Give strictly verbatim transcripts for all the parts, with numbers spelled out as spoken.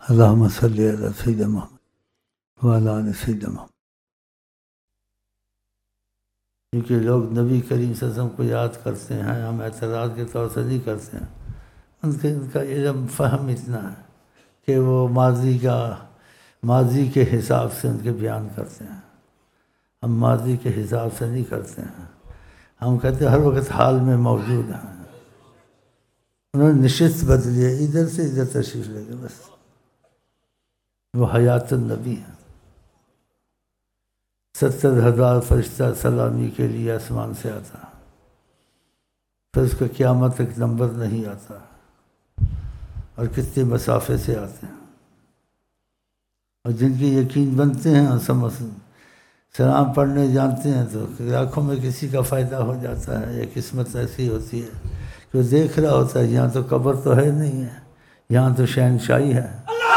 اللہم صلی علی سیدنا محمد وعلی آل سیدنا محمد۔ کیونکہ لوگ نبی کریم صلی اللہ علیہ وسلم کو یاد کرتے ہیں، ہم اعتراض کے طور سے نہیں کرتے ہیں۔ ان کے ان کا علم فہم اتنا ہے کہ وہ ماضی کا ماضی کے حساب سے ان کے بیان کرتے ہیں، ہم ماضی کے حساب سے نہیں کرتے ہیں۔ ہم کہتے ہیں ہر وقت حال میں موجود ہیں۔ انہوں نے نشست بدلی ہے، ادھر سے ادھر تشریف لے گئے، بس وہ حیات النبی ہیں۔ ستر ہزار فرشتہ سلامی کے لیے آسمان سے آتا، پھر اس کا قیامت تک نمبر نہیں آتا، اور کتنے مسافے سے آتے ہیں، اور جن کی یقین بنتے ہیں سمجھ سلام پڑھنے جانتے ہیں تو آنکھوں میں کسی کا فائدہ ہو جاتا ہے، یا قسمت ایسی ہوتی ہے کہ وہ دیکھ رہا ہوتا ہے یہاں تو قبر تو ہے نہیں ہے، یہاں تو شہنشاہی ہے،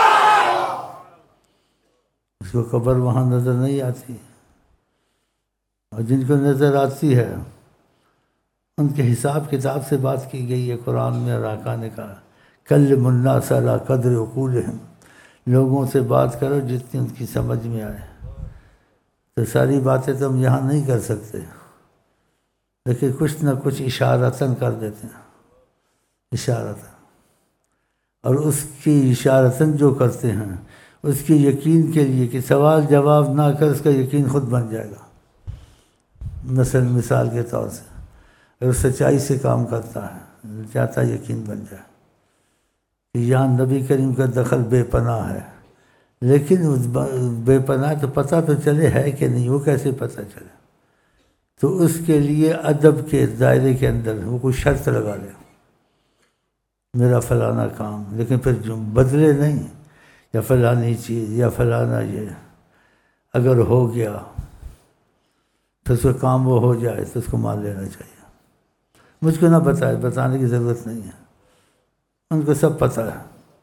اس کو قبر وہاں نظر نہیں آتی۔ اور جن کو نظر آتی ہے ان کے حساب کتاب سے بات کی گئی ہے قرآن میں، اور آقا نے کہا کلم الناس علی قدر عقولہم، لوگوں سے بات کرو جتنی ان کی سمجھ میں آئے۔ تو ساری باتیں تو ہم یہاں نہیں کر سکتے، لیکن کچھ نہ کچھ اشارتاً کر دیتے ہیں، اشارتاً، اور اس کی اشارتاً جو کرتے ہیں اس کی یقین کے لیے کہ سوال جواب نہ کر اس کا یقین خود بن جائے گا۔ مثلا مثال کے طور سے اگر سچائی سے کام کرتا ہے چاہتا یقین بن جائے کہ یہاں نبی کریم کا دخل بے پناہ ہے، لیکن اس بے پناہ تو پتہ تو چلے ہے کہ نہیں، وہ کیسے پتہ چلے؟ تو اس کے لیے ادب کے دائرے کے اندر وہ کوئی شرط لگا لے، میرا فلانا کام، لیکن پھر جو بدلے نہیں، یا فلانی چیز یا فلانا یہ اگر ہو گیا تو اس کا کام وہ ہو جائے تو اس کو مان لینا چاہیے۔ مجھ کو نہ بتائے، بتانے کی ضرورت نہیں ہے، ان کو سب پتہ ہے۔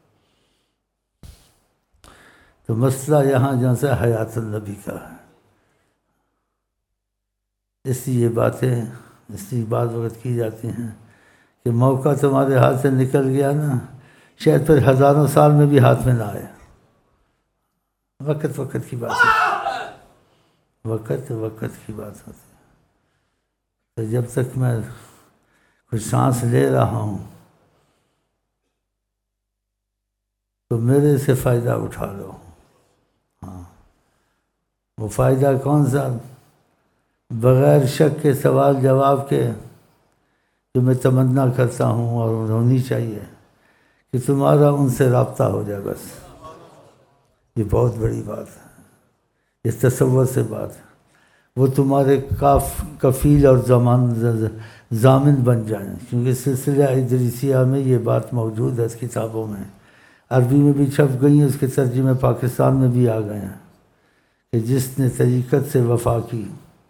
تو مسئلہ یہاں جہاں سے حیات النبی کا ہے، اس لیے یہ باتیں اس لیے بعض وقت کی جاتی ہیں کہ موقع تمہارے ہاتھ سے نکل گیا نا، شاید پھر ہزاروں سال میں بھی ہاتھ میں نہ آئے۔ وقت وقت کی بات ہوتی، وقت وقت کی بات ہوتی ہے۔ تو جب تک میں کچھ سانس لے رہا ہوں تو میرے سے فائدہ اٹھا لو۔ ہاں، وہ فائدہ کون سا؟ بغیر شک کے سوال جواب کے جو میں تمنا کرتا ہوں اور ہونی چاہیے کہ تمہارا ان سے رابطہ ہو جائے، بس یہ بہت بڑی بات ہے، اس تصور سے بات ہے، وہ تمہارے کاف کفیل اور ضمان ضامن بن جائیں، کیونکہ سلسلہ ادریسیہ میں یہ بات موجود ہے، اس کتابوں میں عربی میں بھی چھپ گئی ہیں، اس کے ترجمے پاکستان میں بھی آ گئے ہیں کہ جس نے طریقت سے وفا کی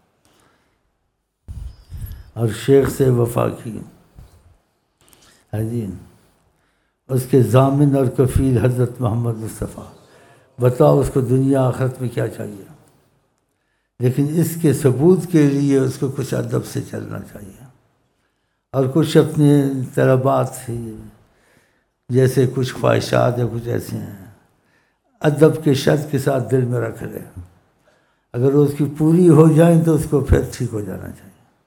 اور شیخ سے وفا کی ہے جی، اس کے ضامن اور کفیل حضرت محمد مصطفیٰ، بتاؤ اس کو دنیا آخرت میں کیا چاہیے؟ لیکن اس کے ثبوت کے لیے اس کو کچھ ادب سے چلنا چاہیے، اور کچھ اپنے طلبات جیسے کچھ خواہشات یا کچھ ایسے ہیں، ادب کے شرط کے ساتھ دل میں رکھ لے، اگر اس کی پوری ہو جائیں تو اس کو پھر ٹھیک ہو جانا چاہیے۔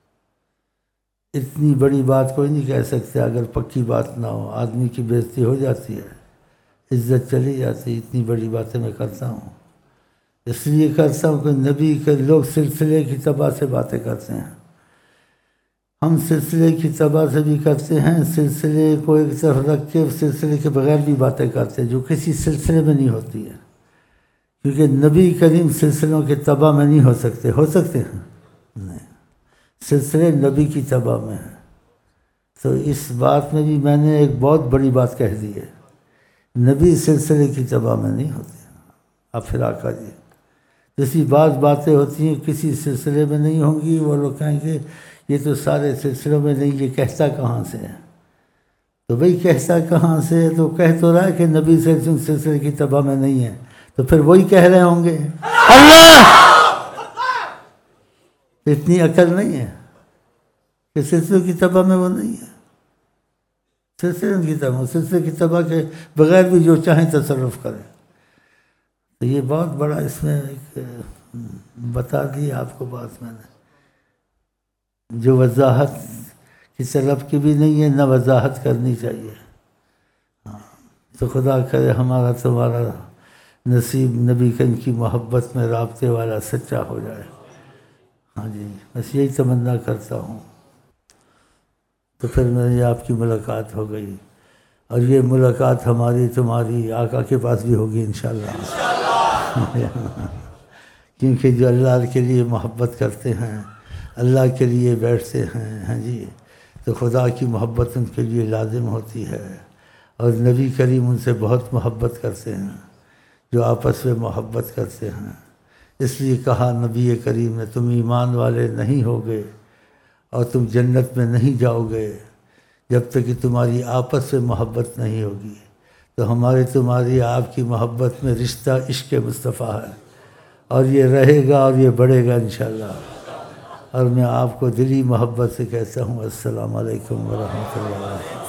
اتنی بڑی بات کوئی نہیں کہہ سکتے اگر پکی بات نہ ہو، آدمی کی بے عزتی ہو جاتی ہے، عزت چلی جاتی ہے۔ اتنی بڑی باتیں میں کرتا ہوں، اس لیے کرتا ہوں کہ نبی کے لوگ سلسلے کی تباہ سے باتیں کرتے ہیں، ہم سلسلے کی تباہ سے بھی کرتے ہیں، سلسلے کو ایک طرف رکھ کے سلسلے کے بغیر بھی باتیں کرتے ہیں جو کسی سلسلے میں نہیں ہوتی ہے، کیونکہ نبی کریم سلسلوں کے تباہ میں نہیں ہو سکتے۔ ہو سکتے ہیں؟ نہیں، سلسلے نبی کی تباہ میں ہیں۔ تو اس بات میں بھی میں نے ایک بہت بڑی بات کہہ دی ہے، نبی سلسلے کی تباہ میں نہیں ہوتے۔ اب پھر آقا جی جیسی بعض باتیں ہوتی ہیں کسی سلسلے میں نہیں ہوں گی، وہ لوگ کہیں گے یہ تو سارے سلسلوں میں نہیں، یہ کہتا کہاں سے ہے؟ تو بھئی کہتا کہاں سے ہے؟ تو کہہ تو رہا ہے کہ نبی سلسلے کی تباہ میں نہیں ہے، تو پھر وہی کہہ رہے ہوں گے۔ اللہ! اتنی عقل نہیں ہے کہ سلسلوں کی تباہ میں وہ نہیں ہے۔ سلسلے ان کی تباہ سلسلے کی تباہ کے بغیر بھی جو چاہیں تصرف کریں. تو یہ بہت بڑا اس میں ایک بتا دی آپ کو بات میں نے، جو وضاحت کی طلب کی بھی نہیں ہے، نہ وضاحت کرنی چاہیے. ہاں تو خدا کرے ہمارا تمہارا نصیب نبی کریم کی محبت میں رابطے والا سچا ہو جائے. ہاں جی بس یہی تمنا کرتا ہوں. تو پھر میری آپ کی ملاقات ہو گئی، اور یہ ملاقات ہماری تمہاری آقا کے پاس بھی ہوگی انشاءاللہ. کیونکہ جو اللہ کے لیے محبت کرتے ہیں، اللہ کے لیے بیٹھتے ہیں، ہاں جی، تو خدا کی محبت ان کے لیے لازم ہوتی ہے. اور نبی کریم ان سے بہت محبت کرتے ہیں، جو آپس میں محبت کرتے ہیں. اس لیے کہا نبی کریم نے تم ایمان والے نہیں ہوگے اور تم جنت میں نہیں جاؤ گے جب تک کہ تمہاری آپس میں محبت نہیں ہوگی. تو ہمارے تمہاری آپ کی محبت میں رشتہ عشق مصطفیٰ ہے، اور یہ رہے گا اور یہ بڑھے گا انشاءاللہ. اور میں آپ کو دلی محبت سے کہتا ہوں السلام علیکم ورحمۃ اللہ.